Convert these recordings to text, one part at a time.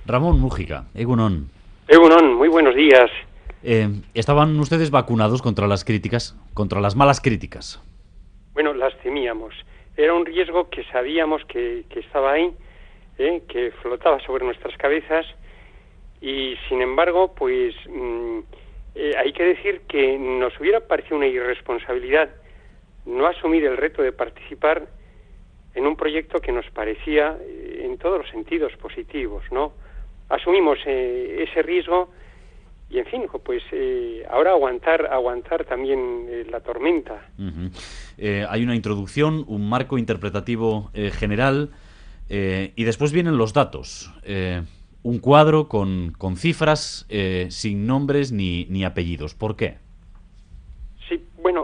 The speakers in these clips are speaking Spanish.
Ramón Mújica, Egunon. Egunon, muy buenos días. ¿Estaban ustedes vacunados contra las críticas, contra las malas críticas? Bueno, las temíamos. Era un riesgo que sabíamos que estaba ahí, que flotaba sobre nuestras cabezas y, sin embargo, pues hay que decir que nos hubiera parecido una irresponsabilidad no asumir el reto de participar en un proyecto que nos parecía en todos los sentidos positivos, ¿no? Asumimos ese riesgo y, en fin, pues ahora aguantar también la tormenta. Hay una introducción, un marco interpretativo general y después vienen los datos. Un cuadro con cifras sin nombres ni apellidos. ¿Por qué? Sí, bueno,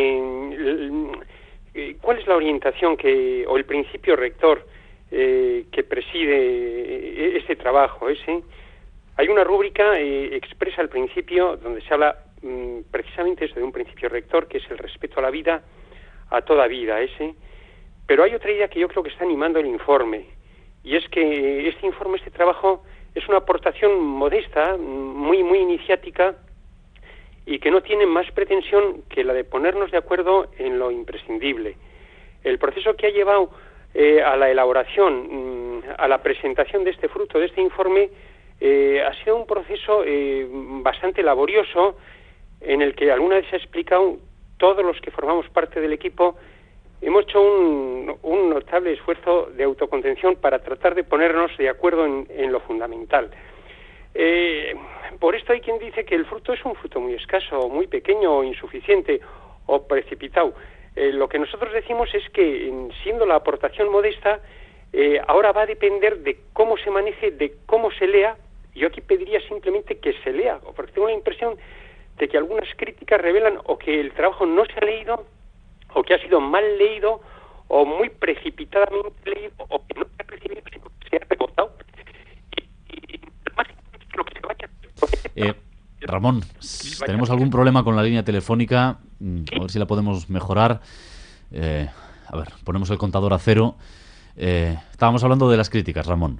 ¿cuál es la orientación o el principio rector que preside este trabajo? Hay una rúbrica expresa al principio donde se habla precisamente eso, de un principio rector que es el respeto a la vida, a toda vida, pero hay otra idea que yo creo que está animando el informe, y es que este informe, este trabajo, es una aportación modesta, muy iniciática, y que no tiene más pretensión que la de ponernos de acuerdo en lo imprescindible. El proceso que ha llevado a la elaboración, a la presentación de este fruto, de este informe, ha sido un proceso bastante laborioso, en el que alguna vez se ha explicado, todos los que formamos parte del equipo hemos hecho un notable esfuerzo de autocontención para tratar de ponernos de acuerdo en lo fundamental. Por esto hay quien dice que el fruto es un fruto muy escaso, muy pequeño, o insuficiente o precipitado. Lo que nosotros decimos es que, siendo la aportación modesta, ahora va a depender de cómo se maneje, de cómo se lea. Yo aquí pediría simplemente que se lea, porque tengo la impresión de que algunas críticas revelan o que el trabajo no se ha leído, o que ha sido mal leído, o muy precipitadamente leído, o que no se ha recibido, sino que se ha rebotado. Y más lo que se vaya... Ramón, tenemos algún problema con la línea telefónica, a ver si la podemos mejorar. A ver, ponemos el contador a cero. Estábamos hablando de las críticas, Ramón.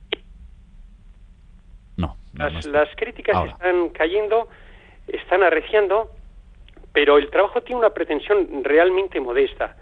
No las críticas ahora están cayendo, están arreciando, pero el trabajo tiene una pretensión realmente modesta.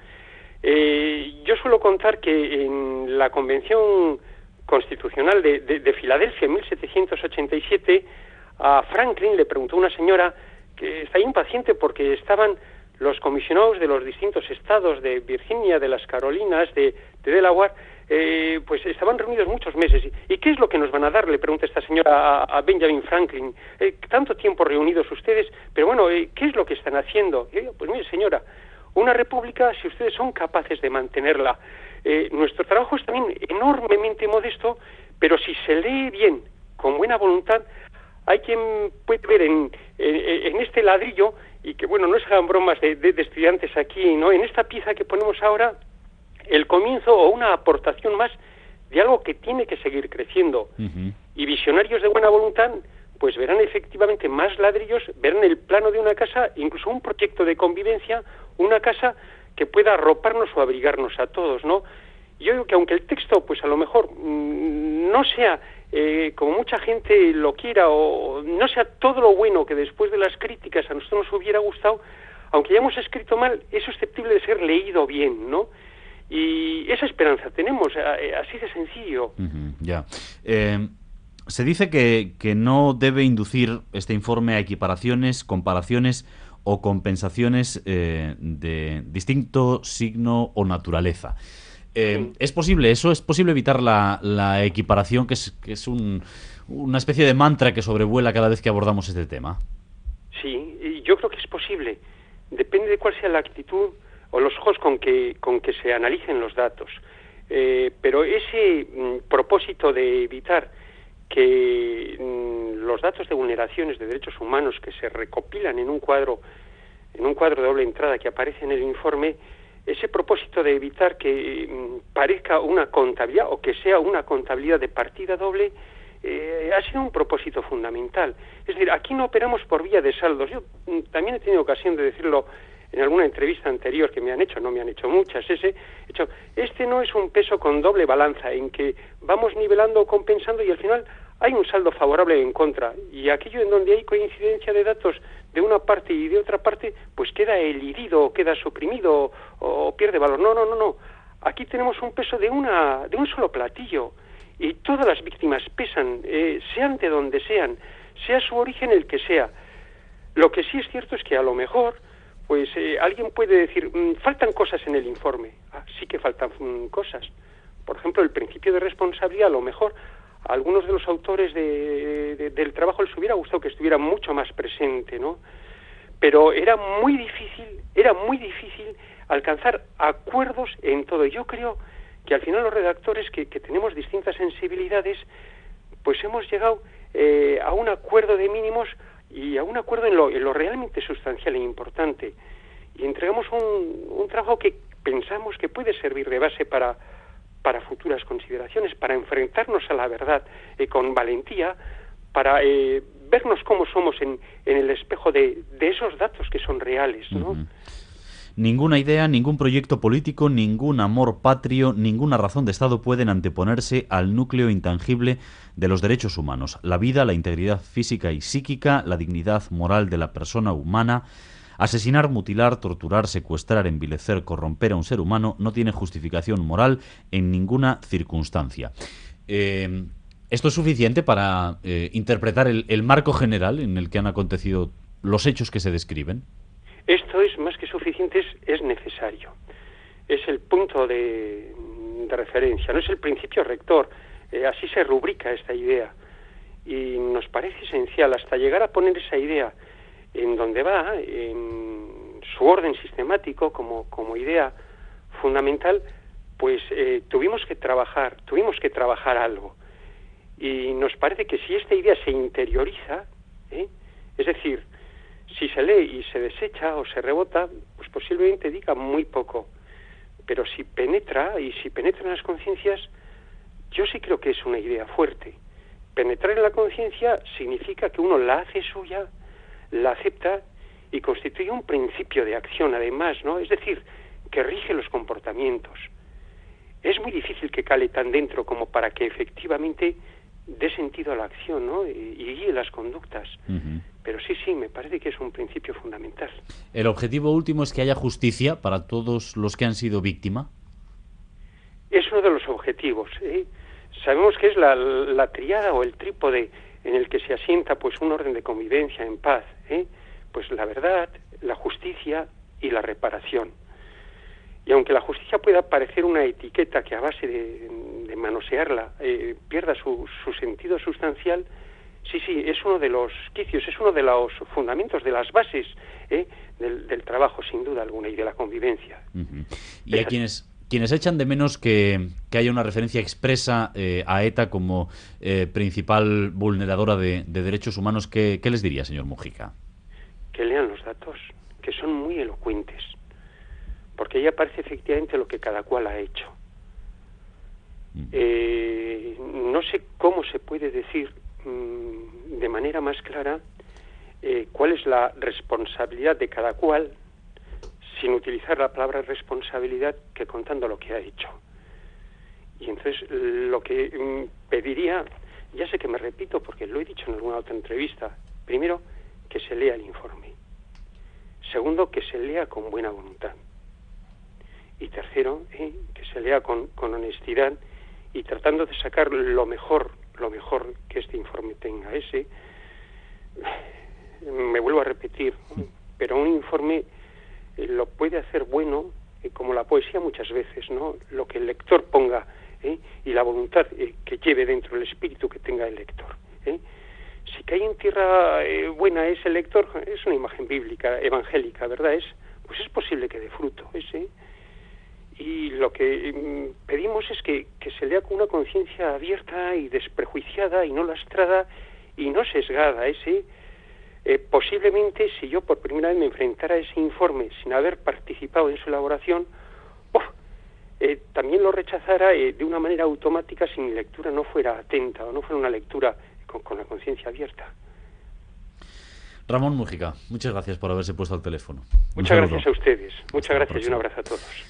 Yo suelo contar que en la Convención Constitucional de Filadelfia en 1787, a Franklin le preguntó una señora que está impaciente porque estaban los comisionados de los distintos estados de Virginia, de las Carolinas, de Delaware, pues estaban reunidos muchos meses. ¿Y qué es lo que nos van a dar?, le pregunta esta señora a Benjamin Franklin. Tanto tiempo reunidos ustedes, pero bueno, ¿qué es lo que están haciendo? Y yo digo, pues mire, señora, una república, si ustedes son capaces de mantenerla. Nuestro trabajo es también enormemente modesto, pero si se lee bien, con buena voluntad, hay quien puede ver en este ladrillo, y que bueno, no se hagan bromas de estudiantes aquí, ¿no? En esta pieza que ponemos ahora, el comienzo o una aportación más de algo que tiene que seguir creciendo. Y visionarios de buena voluntad pues verán efectivamente más ladrillos, verán el plano de una casa, incluso un proyecto de convivencia, una casa que pueda arroparnos o abrigarnos a todos, ¿no? Yo digo que aunque el texto pues a lo mejor no sea como mucha gente lo quiera, o no sea todo lo bueno que después de las críticas a nosotros nos hubiera gustado, aunque hayamos escrito mal, es susceptible de ser leído bien, ¿no? Y esa esperanza tenemos, así de sencillo. Ya. Se dice que no debe inducir este informe a equiparaciones, comparaciones o compensaciones de distinto signo o naturaleza. ¿Es posible eso? ¿Es posible evitar la equiparación, que es una especie de mantra que sobrevuela cada vez que abordamos este tema? Sí, yo creo que es posible. Depende de cuál sea la actitud o los ojos con que se analicen los datos. Pero ese propósito de evitar que los datos de vulneraciones de derechos humanos que se recopilan en un cuadro de doble entrada que aparece en el informe, ese propósito de evitar que parezca una contabilidad o que sea una contabilidad de partida doble, ha sido un propósito fundamental. Es decir, aquí no operamos por vía de saldos. Yo también he tenido ocasión de decirlo en alguna entrevista anterior que me han hecho, no me han hecho muchas, este no es un peso con doble balanza, en que vamos nivelando o compensando y al final hay un saldo favorable en contra, y aquello en donde hay coincidencia de datos de una parte y de otra parte, pues queda elidido, o queda suprimido, o pierde valor. No. Aquí tenemos un peso de un solo platillo, y todas las víctimas pesan, sean de donde sean, sea su origen el que sea. Lo que sí es cierto es que a lo mejor, pues alguien puede decir, faltan cosas en el informe. Sí que faltan cosas. Por ejemplo, el principio de responsabilidad, a lo mejor a algunos de los autores del trabajo les hubiera gustado que estuviera mucho más presente, ¿no? Pero era muy difícil alcanzar acuerdos en todo. Yo creo que al final los redactores que tenemos distintas sensibilidades, pues hemos llegado a un acuerdo de mínimos y a un acuerdo en lo realmente sustancial e importante. Y entregamos un trabajo que pensamos que puede servir de base para futuras consideraciones, para enfrentarnos a la verdad con valentía, para vernos cómo somos en el espejo de esos datos que son reales, ¿no? Uh-huh. Ninguna idea, ningún proyecto político, ningún amor patrio, ninguna razón de Estado pueden anteponerse al núcleo intangible de los derechos humanos. La vida, la integridad física y psíquica, la dignidad moral de la persona humana. Asesinar, mutilar, torturar, secuestrar, envilecer, corromper a un ser humano no tiene justificación moral en ninguna circunstancia. ¿Esto es suficiente para interpretar el marco general en el que han acontecido los hechos que se describen? Esto es más que suficiente, es necesario. Es el punto de referencia, no es el principio rector. Así se rubrica esta idea. Y nos parece esencial hasta llegar a poner esa idea en donde va, en su orden sistemático, como idea fundamental, pues tuvimos que trabajar algo. Y nos parece que si esta idea se interioriza, es decir, si se lee y se desecha o se rebota, pues posiblemente diga muy poco. Pero si penetra en las conciencias, yo sí creo que es una idea fuerte. Penetrar en la conciencia significa que uno la hace suya, la acepta y constituye un principio de acción, además, ¿no? Es decir, que rige los comportamientos. Es muy difícil que cale tan dentro como para que efectivamente dé sentido a la acción, ¿no? Y guíe las conductas. Uh-huh. Pero sí, me parece que es un principio fundamental. ¿El objetivo último es que haya justicia para todos los que han sido víctima? Es uno de los objetivos. Sabemos que es la tríada o el trípode en el que se asienta pues un orden de convivencia en paz. Pues la verdad, la justicia y la reparación. Y aunque la justicia pueda parecer una etiqueta que a base de manosearla pierda su sentido sustancial, sí, es uno de los quicios, es uno de los fundamentos, de las bases del trabajo, sin duda alguna, y de la convivencia. Uh-huh. Y a quienes echan de menos que haya una referencia expresa a ETA como principal vulneradora de derechos humanos, ¿qué les diría, señor Múgica? Que lean los datos, que son muy elocuentes, porque ahí aparece efectivamente lo que cada cual ha hecho. No sé cómo se puede decir de manera más clara cuál es la responsabilidad de cada cual, sin utilizar la palabra responsabilidad, que contando lo que ha hecho. Y entonces lo que pediría, ya sé que me repito porque lo he dicho en alguna otra entrevista, primero, que se lea el informe. Segundo, que se lea con buena voluntad. Y tercero, que se lea con honestidad y tratando de sacar lo mejor que este informe tenga. Me vuelvo a repetir, pero un informe lo puede hacer bueno, como la poesía muchas veces, ¿no? Lo que el lector ponga y la voluntad que lleve dentro, el espíritu que tenga el lector. Si cae en tierra buena ese lector, es una imagen bíblica, evangélica, ¿verdad? Pues es posible que dé fruto y lo que pedimos es que se lea con una conciencia abierta y desprejuiciada y no lastrada y no sesgada. Posiblemente si yo por primera vez me enfrentara a ese informe sin haber participado en su elaboración, también lo rechazara de una manera automática si mi lectura no fuera atenta o no fuera una lectura con la conciencia abierta. Ramón Mújica, muchas gracias por haberse puesto al teléfono. Muchas gracias a ustedes. Muchas gracias y un abrazo a todos.